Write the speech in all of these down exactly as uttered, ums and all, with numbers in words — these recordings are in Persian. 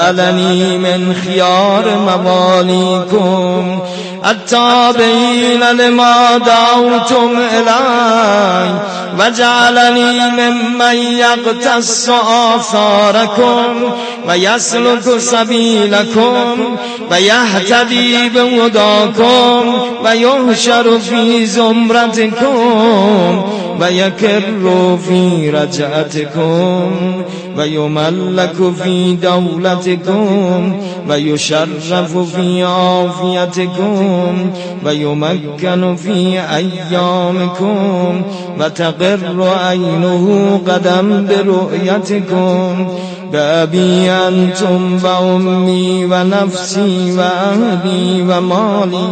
جعلني من خيار مواليكم التابعين لما دعوتم إليه وجعلني ممن يقتص آثاركم ويسلك سبيلكم ويهتدي بهداكم ويحشر في زمرتكم ويكر في رجعتكم ويملك في دولتكم ويشرف في عافيتكم ويمكن في أيامكم وتقر عينه قدم برؤيتكم بأبي أنتم وأمي ونفسي وأهلي ومالي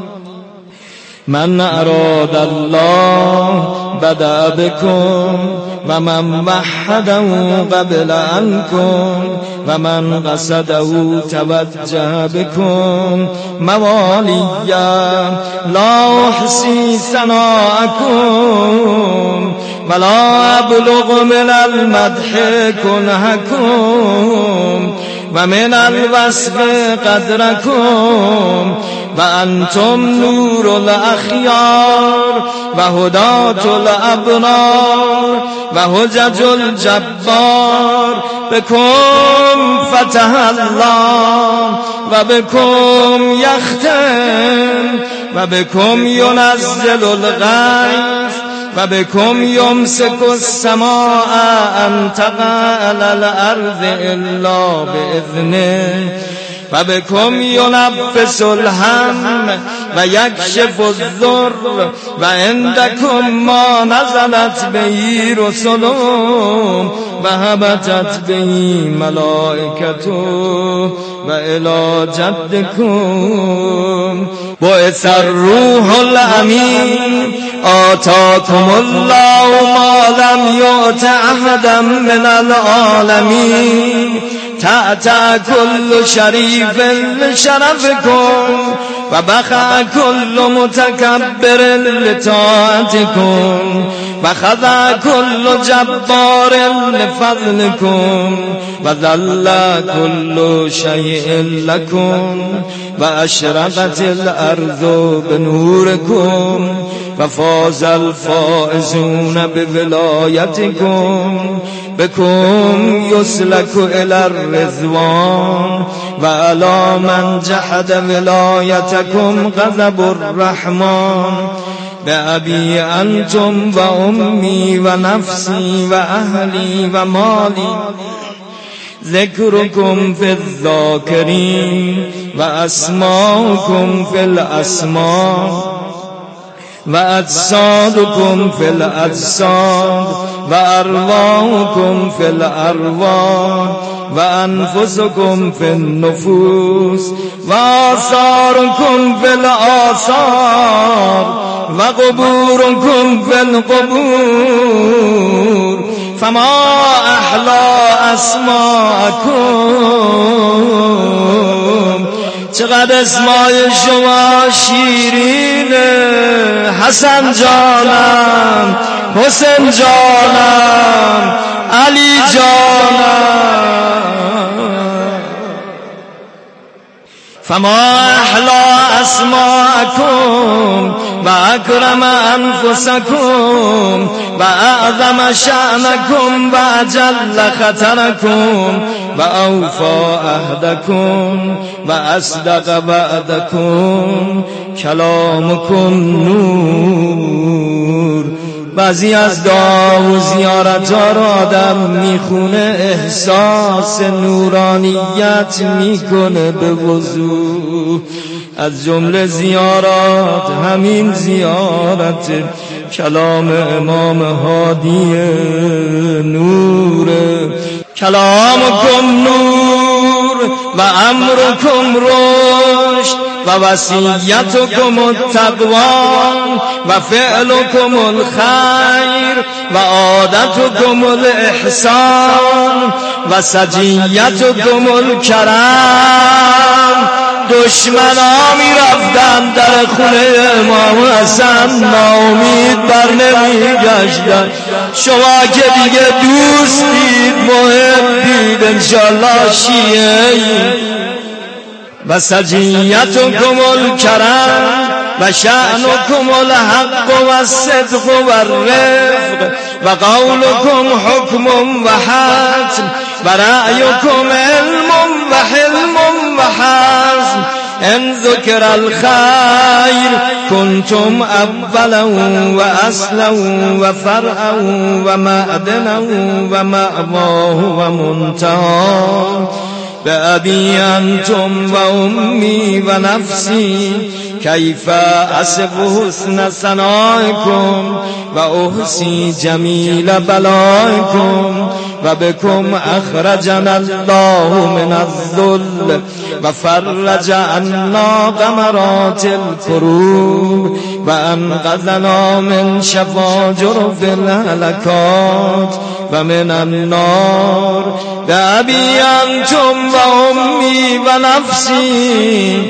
من أراد الله بدأ بكم ومن وحده قبل عنكم ومن قصده توجه بكم مواليا لا أحصي ثناءكم ولا أبلغ من المدح كنهكم ومن الوصف قدركم وأنتم نور الأخيار وهداة الأبرار وهجج الجبار بكم فتح الله وبكم يختم وبكم ينزل الغيث وبكم يمسك السماء أن تقع على الأرض إلا بإذنه وبكم ينفس الهم ويكشف الضر وعندكم ما نزلت به رسلهم وهبتت به ملائكته وإلى جدكم بعث الروح الأمين آتاكم الله ما لم يؤت أحدا من العالمين تأتى كل شريف لشرفكم وبخى كل متكبر لطاعتكم وخضع كل جبار لفضلكم وذل كل شيء لكم وأشرقت الأرض بنوركم وفاز الفائزون بولايتكم بكم يسلك إلى الرضوان وعلى من جحد ولايتكم غضب الرحمن بأبي أنتم وأمي ونفسي وأهلي ومالي ذكركم في الذاكرين وأسماؤكم في الأسماء وأجسادكم في الأجساد وأرواحكم في الأرواح وأنفسكم في النفوس وآثاركم في الآثار وقبوركم في القبور فما أحلى أسماءكم چقدر اسمای شما شیرینه حسن جانم حسین جانم علی جانم فما احلى اسماءكم واكرم انفسكم واعظم شأنكم واجل خطركم واوفى عهدكم واصدق وعدكم کلامكم نور. بعضی از دعا و زیارت ها را آدم میخونه احساس نورانیت میکنه به وضوح. از جمله زیارات همین زیارت کلام امام هادی نور. کلامکم نور و امرکم رشد و وصیتکم التقوی و فعلکم الخیر و عادتکم الاحسان و سجیتکم الکرم. دشمنا می رفتن در خونه امام حسن ناامید بر نمی گشتن. شما که دیگه دوستید محبید انشالله شیعه و سجیتکم الکرم و شأنکم الحق و الصدق و الرفق و قولکم حکم و حتم و رأیکم علم و حلم و حزم. ان ذکر الخیر کنتم اولا و اصلا و فرعا و معدنا و مأواه و منتهى. بأبي أنتم وأمي ونفسي كيف أصف حسن ثنائكم وأحصي جميل بلائكم وبكم أخرجنا الله من الذل وفرج عنا غمرات الكروب وأنقذنا من شفاجر في الهلكات ومن النار. بأبي أنتم وأمي ونفسي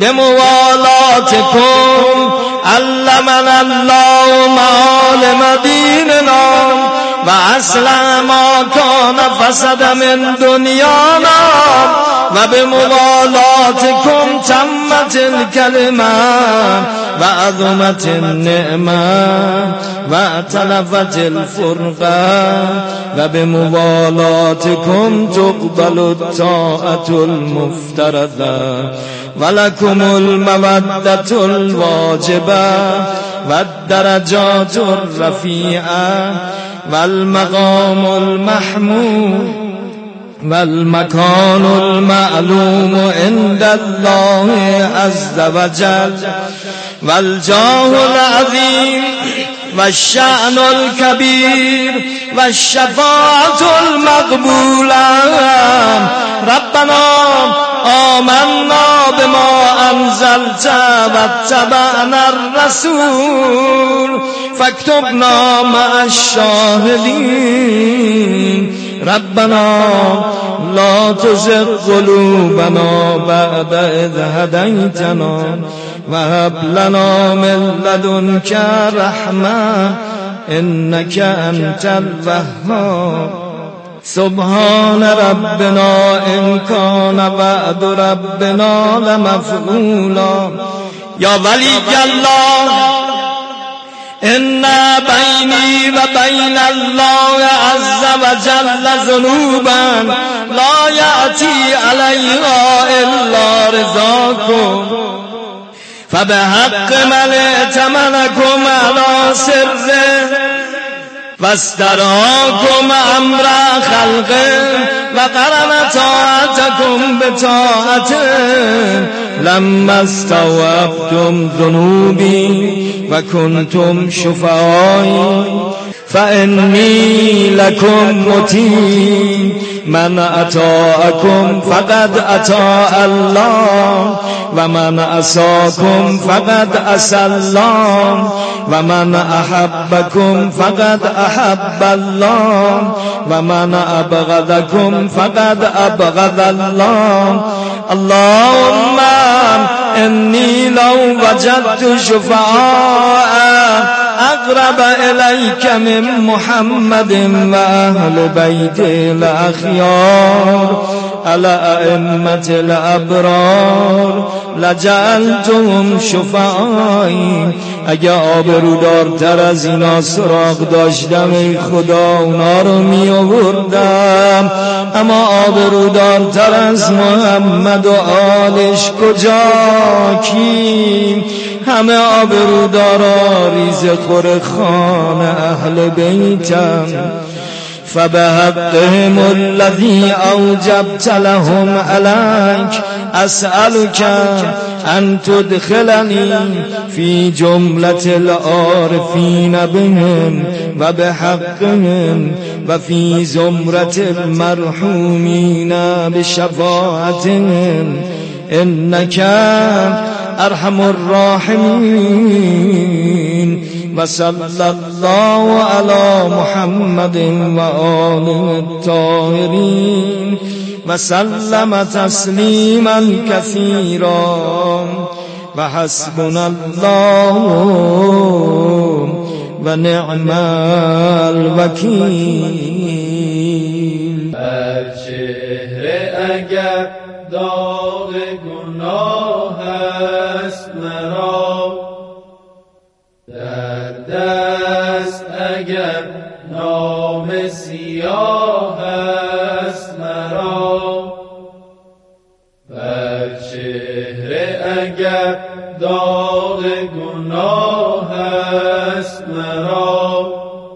بموالاتكم علمنا الله معالم ديننا وأصلح ما كان فسد من دنيانا وبموالاتكم تمت الكلمة وعظمت النعمة واتلفت الفرقة وبموالاتكم تقبل الطاعة المفترضة ولكم المودة الواجبة والدرجات الرفيعة والمقام المحمود والمكان المعلوم عند الله عز وجل والجاه العظيم والشأن الكبير والشفاعة المقبولة. ربنا آمنا بما أنزلت واتبعنا الرسول فاكتبنا مع الشاهدين. ربنا لا تزغ قلوبنا بعد إذ هديتنا وهب لنا من لدنك رحمة إنك أنت الوهاب. سبحان ربنا إن كان وعد ربنا لمفعولا. يا ولي الله إن بيني وبين الله عز وجل ذنوبا لا يأتي عليها إلا رضاكم فبحق من ائتمنكم على سره واستراكم أمر خلقه وقرن طاعتكم بطاعته لما استوعبتم ذنوبي وكنتم شفعائي فإني لكم مطيع. من أطاعكم فقد أطاع الله ومن عصاكم فقد عصى الله ومن أحبكم فقد أحب الله ومن أبغضكم فقد أبغض الله. اللهم إني لو وجدت شفعاء أقرب إليك من محمد وأهل بيته الأخيار على أئمة الأبرار لجعلتهم شفعائی. اگه آبرودارتر از اینا سراغ داشتم ای خدا اونا رو می آوردم، اما آبرودارتر از محمد و آلش کجا کی؟ همه آبرودارا ریز خور خان اهل بیتم. فبحقهم الذي أوجبت لهم عليك أسألك أن تدخلني في جملة العارفين بهم وبحقهم وفي زمرة المرحومين بشفاعتهم إنك أرحم الراحمين. وصلى الله على محمد وآله الطاهرين وسلم تسلیما كثيرا وحسبنا الله ونعم الوكيل. بر چهره اگر داغ گناه است مرا، در دست اگر نام سیاه است مرا، بر چهره اگر داغ گناه است مرا،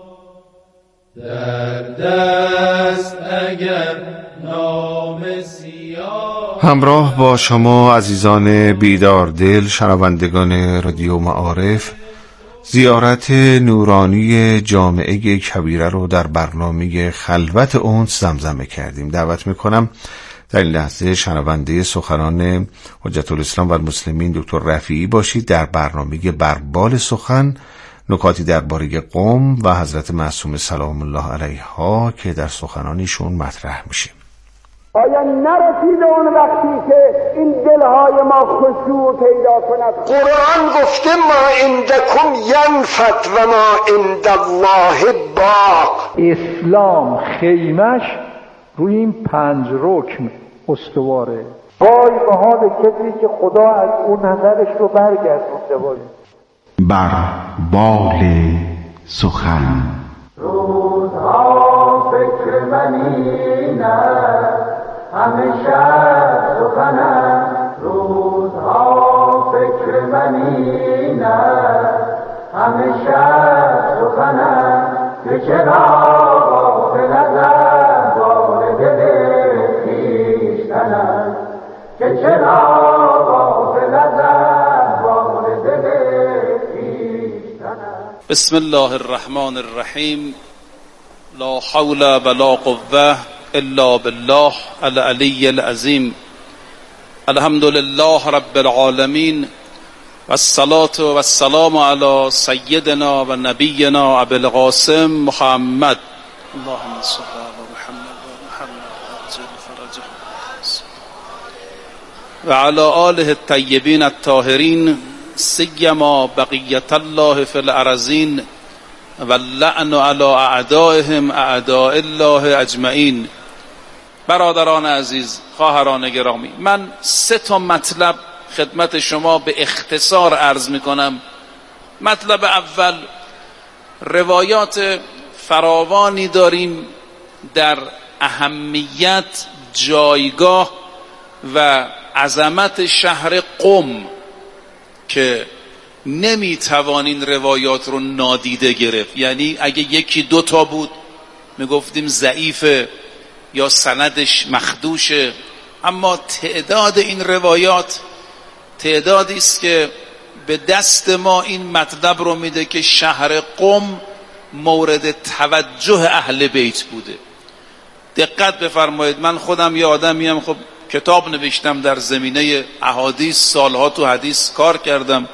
در دست اگر نام سیاه. همراه با شما عزیزان بیدار دل، شنوندگان رادیو معارف، زیارت نورانی جامعه کبیره رو در برنامه خلوت انس زمزمه کردیم. دعوت میکنم در این لحظه شنونده سخنان حجت الاسلام و المسلمین دکتر رفیعی باشید در برنامه بربال سخن، نکاتی درباره قم و حضرت معصومه سلام الله علیها که در سخنانیشون مطرح میشه. آیا نرسیده اون وقتی که این دلهای ما خشوع پیدا کند؟ قرآن گفته ما عندکم ینفد و ما عند الله باق. اسلام خیمش روی این پنج رکن استواره. وای به حال کسی که خدا از اون نظرش رو برگردونده باشه. بربال سخن. روزها فکر من این است، همیشه سخن است. روزها فکر من این است، همیشه سخن است. که چرا غافل از احوال دل خویشتن است، که چرا غافل از احوال دل خویشتن است. بسم الله الرحمن الرحیم. لا حول ولا قوة الا بالله العلی العظیم. الحمد لله رب العالمین والصلاة والسلام علی سیدنا و نبینا ابی القاسم محمد. اللهم صل علی محمد و محمد عجل فرجه و علی آله الطیبین الطاهرین، سیما بقیت الله فی الارضین و اللعن علی اعدائهم اعداء الله اجمعین. برادران عزیز، خواهران گرامی، من سه تا مطلب خدمت شما به اختصار عرض می کنم. مطلب اول، روایات فراوانی داریم در اهمیت، جایگاه و عظمت شهر قم که نمی توانین روایات رو نادیده گرفت. یعنی اگه یکی دو تا بود می گفتیم ضعیفه یا سندش مخدوشه، اما تعداد این روایات تعدادی است که به دست ما این مطلب رو میده که شهر قم مورد توجه اهل بیت بوده. دقت بفرمایید، من خودم یه آدمیم، خب کتاب نوشتم در زمینه احادیث، سالها تو حدیث کار کردم.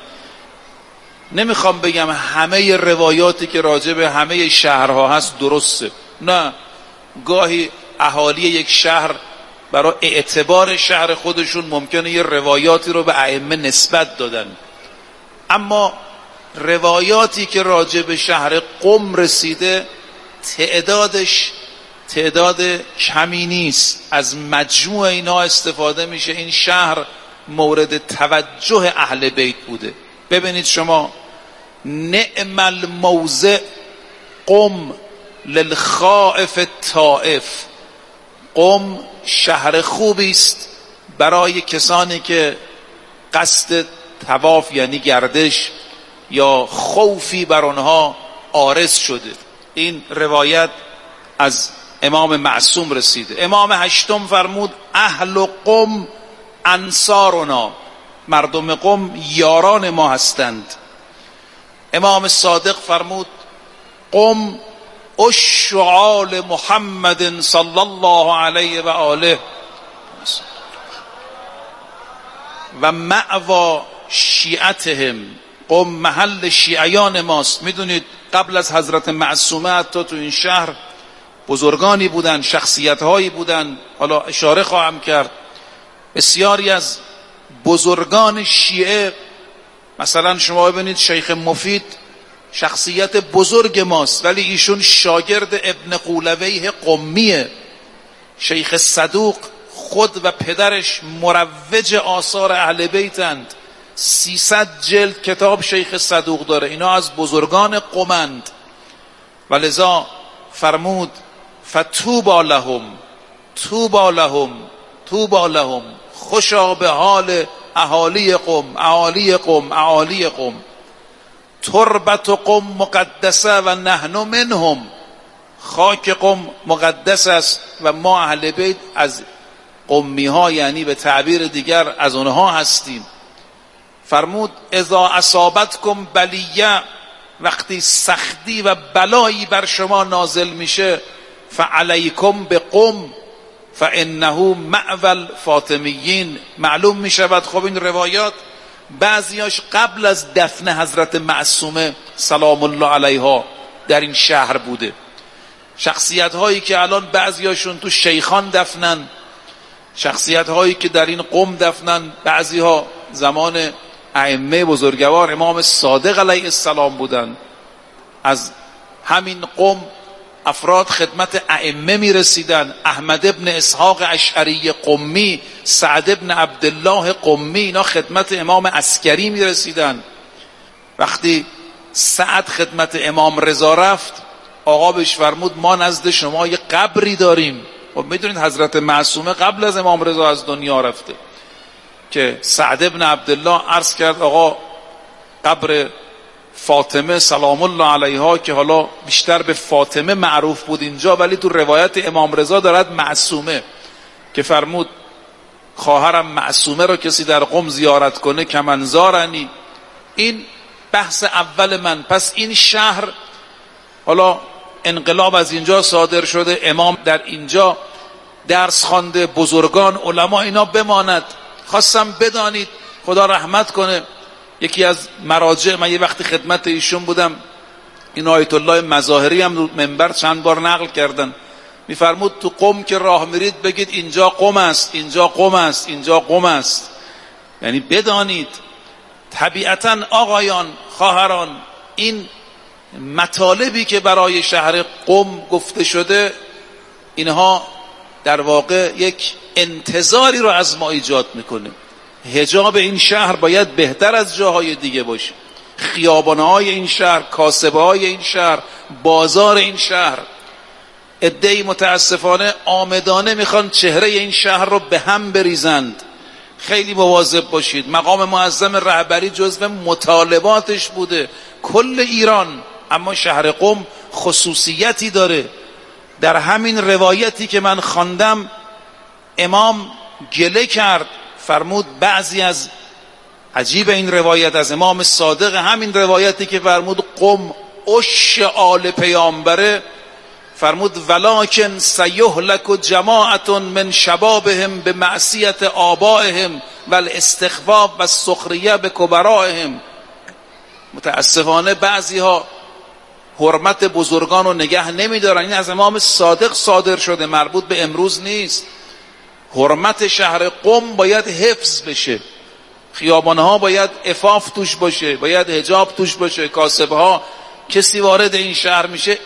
نمیخوام بگم همه روایاتی که راجع به همه شهرها هست درسته، نه. گاهی اهالی یک شهر برای اعتبار شهر خودشون ممکنه یه روایاتی رو به ائمه نسبت دادن، اما روایاتی که راجع به شهر قم رسیده تعدادش تعداد کمی نیست. از مجموع اینا استفاده میشه. این شهر مورد توجه اهل بیت بوده. ببینید شما، نعم الموضع قم للخائف الطائف. قم شهر خوبی است برای کسانی که قصد طواف یعنی گردش یا خوفی بر آنها عارض شده. این روایت از امام معصوم رسیده. امام هشتم فرمود اهل قم انصارنا، مردم قم یاران ما هستند. امام صادق فرمود قم اشعال محمد صلی الله علیه و آله و مأوا شیعتهم. قم محل شیعیان ماست. میدونید قبل از حضرت معصومه حتی تو این شهر بزرگانی بودن، شخصیت‌هایی بودن. حالا اشاره خواهم کرد بسیاری از بزرگان شیعه، مثلا شما ببینید شیخ مفید شخصیت بزرگ ماست، ولی ایشون شاگرد ابن قولویه قمیه. شیخ صدوق خود و پدرش مروج آثار اهل بیتند. سیصد جلد کتاب شیخ صدوق داره. اینا از بزرگان قمند و لذا فرمود فتوبا لهم، توبا لهم، توبا لهم، خوشا به حال اهالی قم، اهالی قم، اهالی قم. تربت قم مقدسه و نحن منهم، خاک قم مقدس است و ما اهل بیت از قمی ها، یعنی به تعبیر دیگر از اونها هستیم. فرمود اذا اصابتکم بلیه، وقتی سختی و بلایی بر شما نازل میشه، فعلیکم به قم فانه مأوى الفاطمیین. معلوم میشود خب این روایات بعضیاش قبل از دفن حضرت معصومه سلام الله علیها در این شهر بوده. شخصیت هایی که الان بعضیاشون تو شیخان دفنن، شخصیت هایی که در این قم دفنن، بعضی ها زمان ائمه بزرگوار امام صادق علیه السلام بودن. از همین قم افراد خدمت ائمه می رسیدن. احمد ابن اسحاق اشعری قمی، سعد ابن عبدالله قمی، اینا خدمت امام عسکری می رسیدن. وقتی سعد خدمت امام رضا رفت، آقا بهش فرمود ما نزد شما یه قبری داریم. خب میدونید حضرت معصومه قبل از امام رضا از دنیا رفته، که سعد ابن عبدالله عرض کرد آقا قبر فاطمه سلام الله علیها، که حالا بیشتر به فاطمه معروف بود اینجا، ولی تو روایت امام رضا دارد معصومه، که فرمود خواهرم معصومه رو کسی در قم زیارت کنه که من زارنی. این بحث اول من. پس این شهر، حالا انقلاب از اینجا صادر شده، امام در اینجا درس خوانده، بزرگان علما اینا بماند. خواستم بدانید، خدا رحمت کنه، یکی از مراجع، من یه وقتی خدمت ایشون بودم، این آیت الله مظاهری هم رو منبر چند بار نقل کردن، میفرمود تو قم که راه میرید بگید اینجا قم است، اینجا قم است، اینجا قم است. یعنی بدانید طبیعتا آقایان، خواهران، این مطالبی که برای شهر قم گفته شده، اینها در واقع یک انتظاری رو از ما ایجاد میکنه. حجاب این شهر باید بهتر از جاهای دیگه باشه. خیابانهای این شهر، کاسبهای این شهر، بازار این شهر. عده‌ای متاسفانه آمدانه میخوان چهره این شهر رو به هم بریزند. خیلی مواظب باشید. مقام معظم رهبری جزو مطالباتش بوده کل ایران، اما شهر قم خصوصیتی داره. در همین روایتی که من خواندم امام گله کرد، فرمود بعضی از، عجیب این روایت از امام صادق، همین روایتی که فرمود قم عش آل پیامبره، فرمود ولکن سیهلک جماعت من شبابهم به معصیت آبائهم و الاستخفاف و السخریه به کبرائهم. متاسفانه بعضی ها حرمت بزرگان رو نگه نمیدارن. این از امام صادق صادر شده، مربوط به امروز نیست. حرمت شهر قم باید حفظ بشه. خیابانها باید عفاف توش باشه، باید حجاب توش باشه. کاسبها، کسی وارد این شهر میشه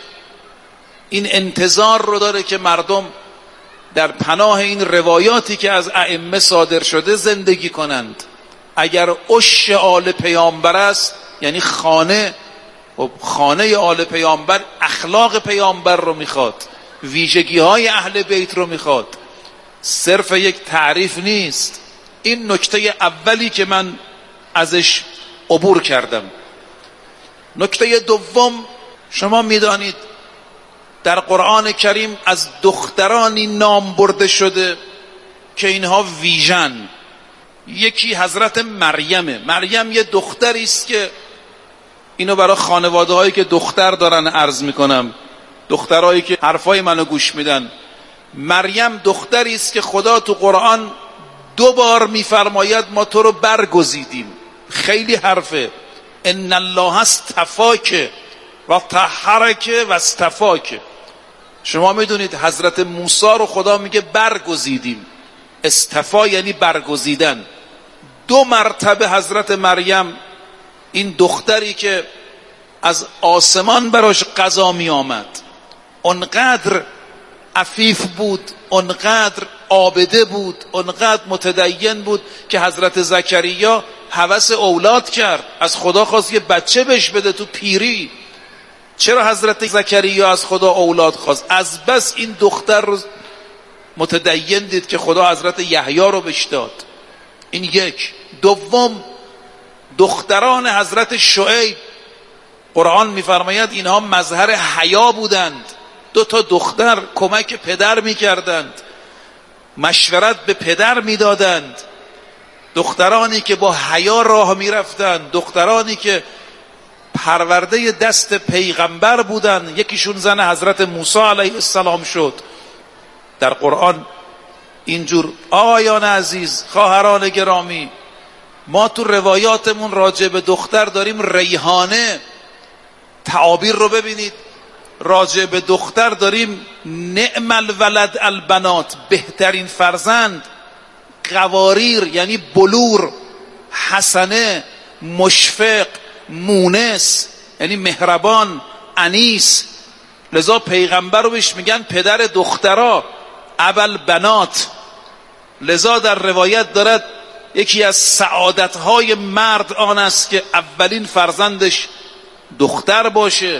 این انتظار رو داره که مردم در پناه این روایاتی که از ائمه صادر شده زندگی کنند. اگر عش آل پیامبر است، یعنی خانه و خانه آل پیامبر اخلاق پیامبر رو میخواد، ویژگی های اهل بیت رو میخواد، صرف یک تعریف نیست. این نکته اولی که من ازش عبور کردم. نکته دوم، شما میدانید در قرآن کریم از دخترانی نام برده شده که اینها ویژن. یکی حضرت مریمه. مریم یه دختری است که اینو برای خانواده هایی که دختر دارن عرض میکنم، دخترهایی که حرفای منو گوش میدن. مریم دختری است که خدا تو قرآن دو بار میفرماید ما تو رو برگزیدیم. خیلی حرفه. ان الله استفاک و طهرک و استفاک. شما میدونید حضرت موسی رو خدا میگه برگزیدیم. استفا یعنی برگزیدن. دو مرتبه حضرت مریم، این دختری که از آسمان براش قضا می آمد، اونقدر عفیف بود، اونقدر عابده بود، اونقدر متدین بود که حضرت زکریا هوس اولاد کرد، از خدا خواست یه بچه بهش بده تو پیری. چرا حضرت زکریا از خدا اولاد خواست؟ از بس این دختر رو متدین دید که خدا حضرت یحیی رو بهش داد. این یک. دوم، دختران حضرت شعیب، قرآن میفرماید اینها مظهر حیا بودند. دو تا دختر کمک پدر میکردند، مشورت به پدر میدادند، دخترانی که با حیا راه میرفتند، دخترانی که پرورده دست پیغمبر بودند. یکیشون زن حضرت موسی علیه السلام شد. در قرآن اینجور آقایان عزیز، خواهران گرامی، ما تو روایاتمون راجع به دختر داریم ریحانه. تعابیر رو ببینید، راجع به دختر داریم نعم الولد البنات، بهترین فرزند. قواریر یعنی بلور، حسنه، مشفق، مونس یعنی مهربان، انیس. لذا پیغمبر رو بهش میگن پدر دخترها، ابل بنات. لذا در روایت دارد یکی از سعادتهای مرد آن است که اولین فرزندش دختر باشه.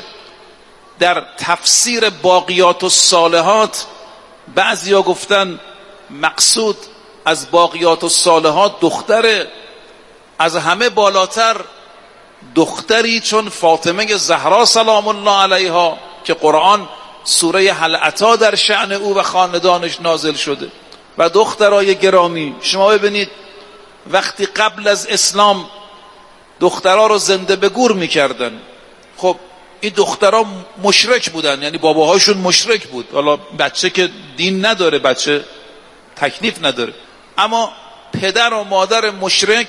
در تفسیر باقیات الصالحات بعضیا گفتن مقصود از باقیات الصالحات دختره. از همه بالاتر دختری چون فاطمه زهرا سلام الله علیها که قرآن سوره هل اتی در شأن او و خاندانش نازل شده. و دخترای گرامی، شما ببینید وقتی قبل از اسلام دخترها رو زنده به گور میکردن، خب این دخترها مشرک بودن، یعنی باباهاشون مشرک بود. حالا بچه که دین نداره، بچه تکلیف نداره، اما پدر و مادر مشرک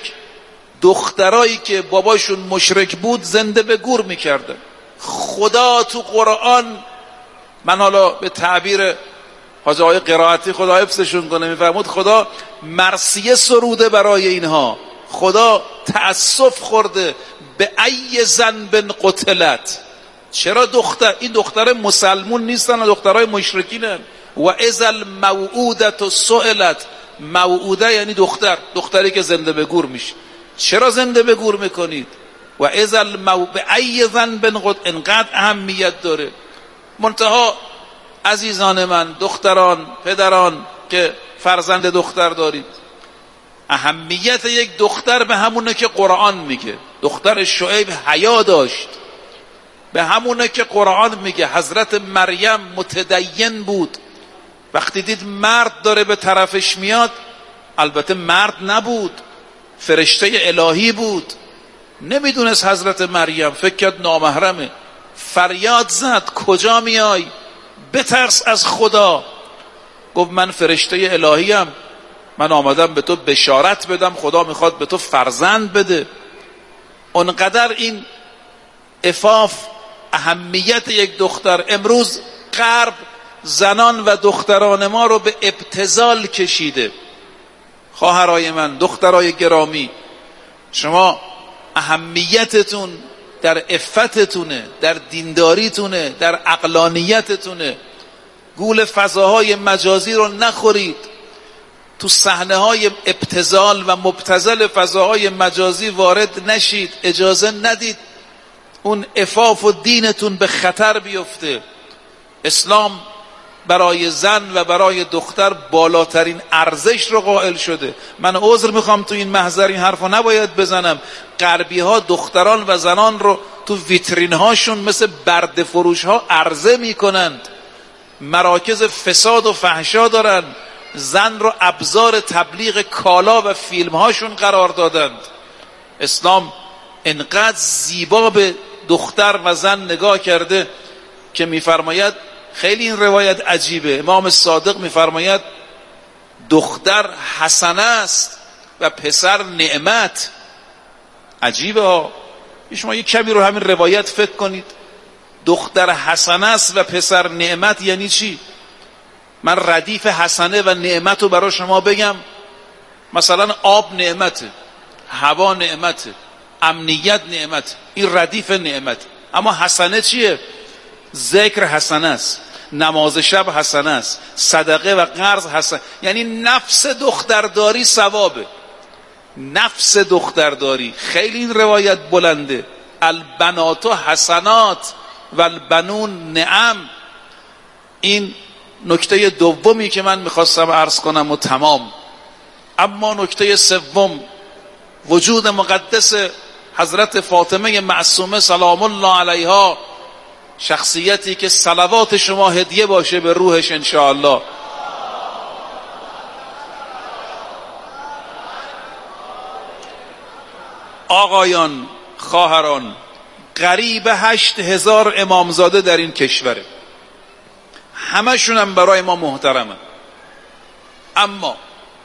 دخترایی که باباشون مشرک بود زنده به گور میکردن. خدا تو قرآن، من حالا به تعبیر حاجی آقای قرائتی خدا حفظشون کنه میفرمود، خدا مرثیه سروده برای اینها. خدا تأسف خورده به ای ذنب قتلت. چرا دختر، این دختر مسلمون نیستن و دخترای مشرکینن. و اذا الموعودة سئلت، موعوده یعنی دختر، دختری که زنده به گور میشه. چرا زنده به گور میکنید؟ و اذا المو به ای ذنب قتلت، انقدر اهمیت داره. منتها عزیزان من، دختران، پدران که فرزند دختر دارید، اهمیت یک دختر به همونه که قرآن میگه. دختر شعیب حیا داشت، به همونه که قرآن میگه. حضرت مریم متدین بود، وقتی دید مرد داره به طرفش میاد، البته مرد نبود، فرشته الهی بود، نمیدونست حضرت مریم، فکر کرد نامحرمه، فریاد زد کجا میای؟ بترس از خدا. گفت من فرشته الهیم، من آمدم به تو بشارت بدم، خدا میخواد به تو فرزند بده. اونقدر این عفاف اهمیت یک دختر. امروز غرب زنان و دختران ما رو به ابتذال کشیده. خواهرای من، دخترای گرامی، شما اهمیتتون در عفتتونه، در دینداریتونه، در عقلانیتتونه. گول فضاهای مجازی رو نخورید. تو صحنه های ابتذال و مبتذل فضاهای مجازی وارد نشید. اجازه ندید اون عفاف و دینتون به خطر بیفته. اسلام برای زن و برای دختر بالاترین ارزش رو قائل شده. من عذر میخوام تو این محضر این حرف رو نباید بزنم. غربی ها دختران و زنان رو تو ویترین هاشون مثل برده فروش ها عرضه میکنند، مراکز فساد و فحشا دارن، زن رو ابزار تبلیغ کالا و فیلم هاشون قرار دادند. اسلام انقدر زیبا به دختر و زن نگاه کرده که میفرماید، خیلی این روایت عجیبه، امام صادق میفرماید دختر حسنه است و پسر نعمت. عجیبه ها. شما یک کمی رو همین روایت فکر کنید. دختر حسنه است و پسر نعمت یعنی چی؟ من ردیف حسنه و نعمت رو برای شما بگم. مثلا آب نعمته، هوا نعمته، امنیت نعمت، این ردیف نعمت. اما حسنه چیه؟ ذکر حسنه است، نماز شب حسنه است، صدقه و قرض حسنه. یعنی نفس دخترداری ثوابه. نفس دخترداری. خیلی این روایت بلنده. البنات حسنات و البنون نعم. این نکته دومی که من میخواستم عرض کنم و تمام. اما نکته سوم، وجود مقدس حضرت فاطمه معصومه سلام الله علیها، شخصیتی که صلوات شما هدیه باشه به روحش انشاءالله. آقایان، خواهران، قریب هشت هزار امامزاده در این کشوره، همشون هم برای ما محترمه. اما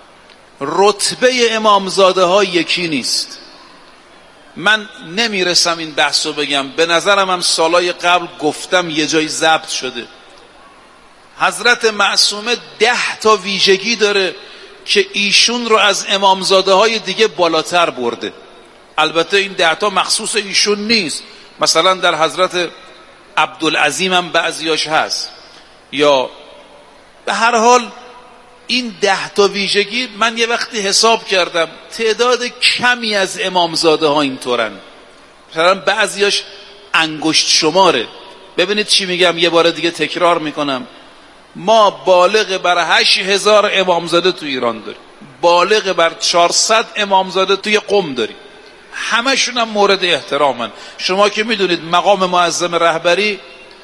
رتبه امامزاده ها یکی نیست. من نمیرسم این بحثو بگم، به نظرم هم سالای قبل گفتم، یه جای ضبط شده. حضرت معصومه ده تا ویژگی داره که ایشون رو از امامزاده های دیگه بالاتر برده. البته این ده تا مخصوص ایشون نیست، مثلا در حضرت عبدالعظیم هم بعضیاش هست. یا به هر حال این ده تا ویژگی من یه وقتی حساب کردم تعداد کمی از امامزاده ها اینطورن، مثلا بعضیاش انگشت شماره. ببینید چی میگم، یه بار دیگه تکرار میکنم. ما بالغ بر هشت هزار امامزاده تو ایران داریم، بالغ بر چهارصد امامزاده توی قم داریم، همشون هم مورد احترامن. شما که میدونید مقام معظم رهبری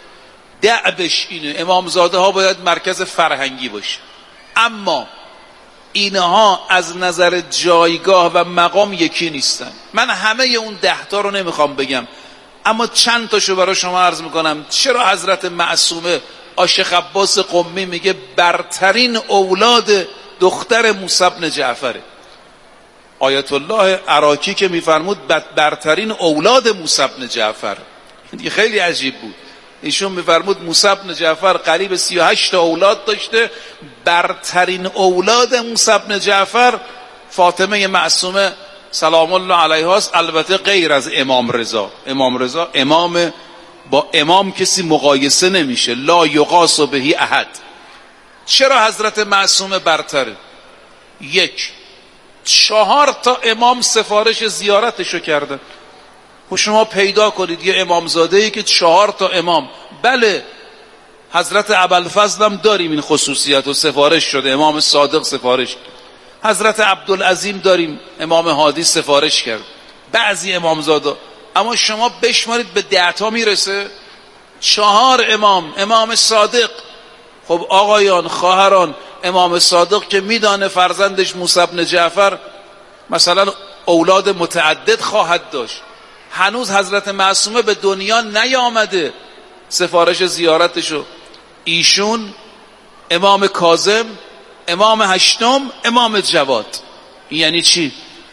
دعبش اینه، امامزاده ها باید مرکز فرهنگی باشه. اما اینها از نظر جایگاه و مقام یکی نیستن. من همه اون ده تا رو نمیخوام بگم، اما چند تاشو برای شما عرض میکنم. چرا حضرت معصومه شیخ عباس قمی میگه برترین اولاد دختر موسی بن جعفره؟ آیت الله عراقی که میفرمود برترین اولاد موسی بن جعفر، این خیلی عجیب بود. ایشون میفرمود موسی بن جعفر قریب سی و هشت اولاد داشته، برترین اولاد موسی بن جعفر فاطمه معصومه سلام الله علیها است. البته غیر از امام رضا. امام رضا امام، با امام کسی مقایسه نمیشه، لا یقاس بهی احد. چرا حضرت معصومه برتره؟ یک، چهار تا امام سفارش زیارتشو کردن. و شما پیدا کنید یه امامزاده‌ای که چهار تا امام، بله حضرت ابوالفضل هم داریم این خصوصیت و سفارش شده، امام صادق سفارش کرد. حضرت عبدالعظیم داریم، امام هادی سفارش کرد، بعضی امامزاده. اما شما بشمارید به ده تا میرسه. چهار امام، امام صادق. خب آقایان، خواهران، امام صادق که میدانه فرزندش موسی بن جعفر مثلا اولاد متعدد خواهد داشت، هنوز حضرت معصومه به دنیا نیامده، سفارش زیارتشو ایشون، امام کاظم، امام هشتم، امام جواد. یعنی چی؟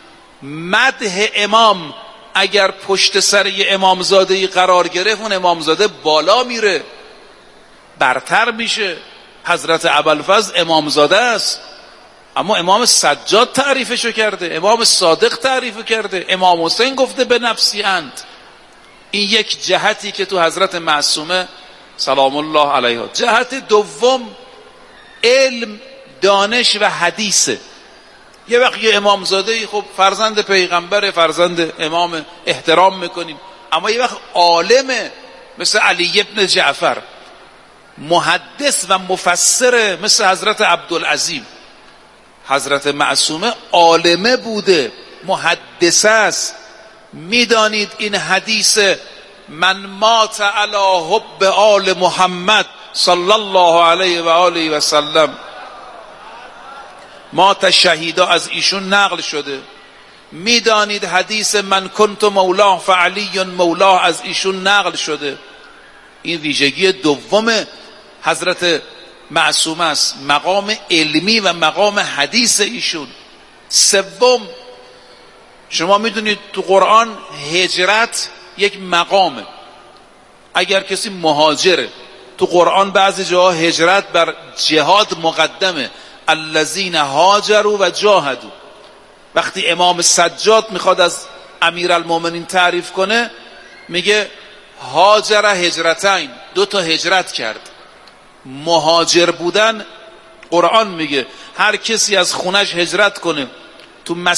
مدح امام اگر پشت سر یه امامزادهی قرار گرفت، اون امامزاده بالا میره، برتر میشه. حضرت ابوالفضل امامزاده است، اما امام سجاد تعریفشو کرده، امام صادق تعریف کرده، امام حسین گفته به نفسی انت. این یک جهتی که تو حضرت معصومه سلام الله علیها. جهت دوم علم، دانش و حدیثه. یه وقت یه امامزاده خب فرزند پیغمبر، فرزند امام، احترام میکنیم، اما یه وقت عالمه مثل علی ابن جعفر، محدث و مفسره مثل حضرت عبدالعظیم. حضرت معصومه عالمه بوده، محدثه است. میدانید این حدیث من مات علی حب آل محمد صلی الله علیه و آله و سلم، مات شهیدا، از ایشون نقل شده. میدانید حدیث من کنت مولاه فعلی مولاه، از ایشون نقل شده. این ویژگی دوم حضرت معصومه است، مقام علمی و مقام حدیث ایشون. سوم، شما میدونید تو قرآن هجرت یک مقامه. اگر کسی مهاجره، تو قرآن بعضی جاها هجرت بر جهاد مقدمه، الذین هاجروا و جاهدوا. وقتی امام سجاد میخواد از امیرالمومنین تعریف کنه میگه هاجر هجرتین، دو تا هجرت کرد. مهاجر بودن قرآن میگه هر کسی از خونش هجرت کنه تو